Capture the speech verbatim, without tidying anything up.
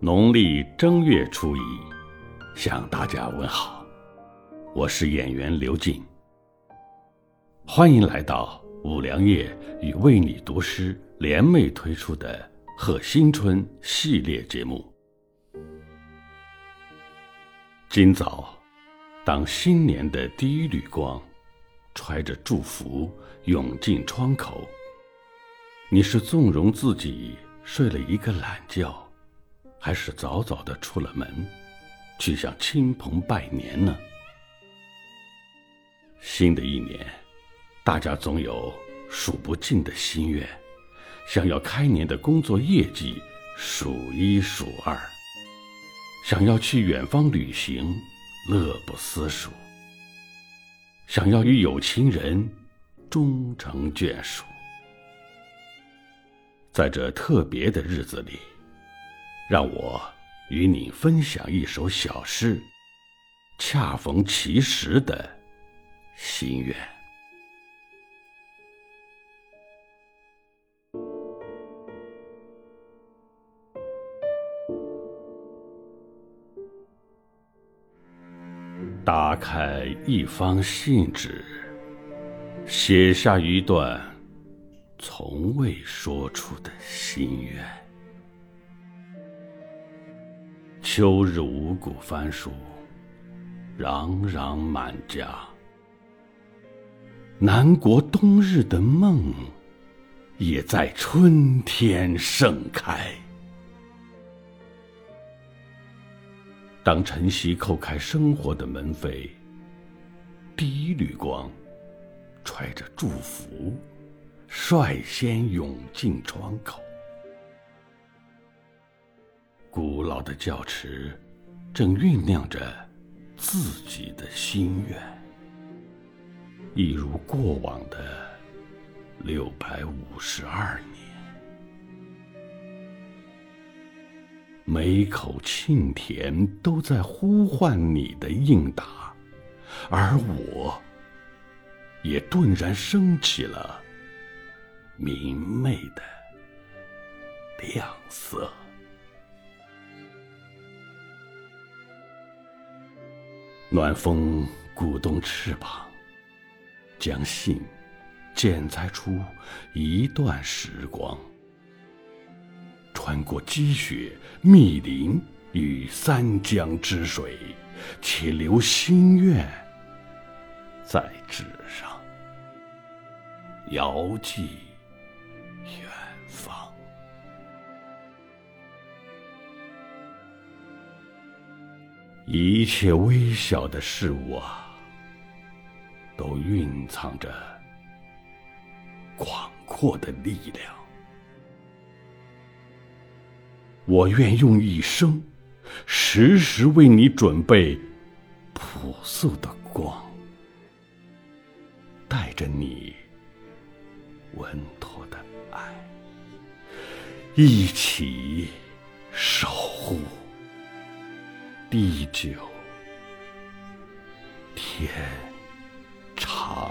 农历正月初一，向大家问好，我是演员刘进，欢迎来到五粮液与为你读诗联袂推出的贺新春系列节目。今早，当新年的第一缕光揣着祝福涌进窗口，你是纵容自己睡了一个懒觉，还是早早地出了门去向亲朋拜年呢？新的一年，大家总有数不尽的心愿，想要开年的工作业绩数一数二，想要去远方旅行乐不思蜀，想要与有情人终成眷属。在这特别的日子里，让我与你分享一首小诗，恰逢其时的心愿。打开一方信纸，写下一段从未说出的心愿。秋日五谷番薯，攘攘满家。南国冬日的梦，也在春天盛开。当晨曦叩开生活的门扉，第一缕光揣着祝福率先涌进窗口。古老的教池正酝酿着自己的心愿，一如过往的六百五十二年。每口沁甜都在呼唤你的应答，而我也顿然升起了明媚的亮色。暖风鼓动翅膀，将信剪裁出一段时光，穿过积雪密林与三江之水，且留心愿在纸上，遥寄远方。一切微小的事物啊，都蕴藏着广阔的力量。我愿用一生，时时为你准备朴素的光，带着你稳妥的爱，一起守护地久天长。